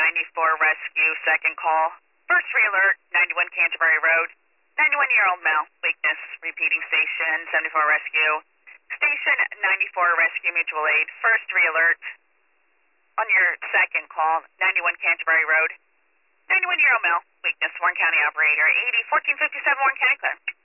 94 rescue, second call. First re-alert, 91 Canterbury Road. 91-year-old male, weakness, repeating station, 74 rescue. Station 94 rescue mutual aid, first re-alert. On your second call, 91 Canterbury Road. 91-year-old male, weakness, Warren County operator, 80 1457 Warren County, clear.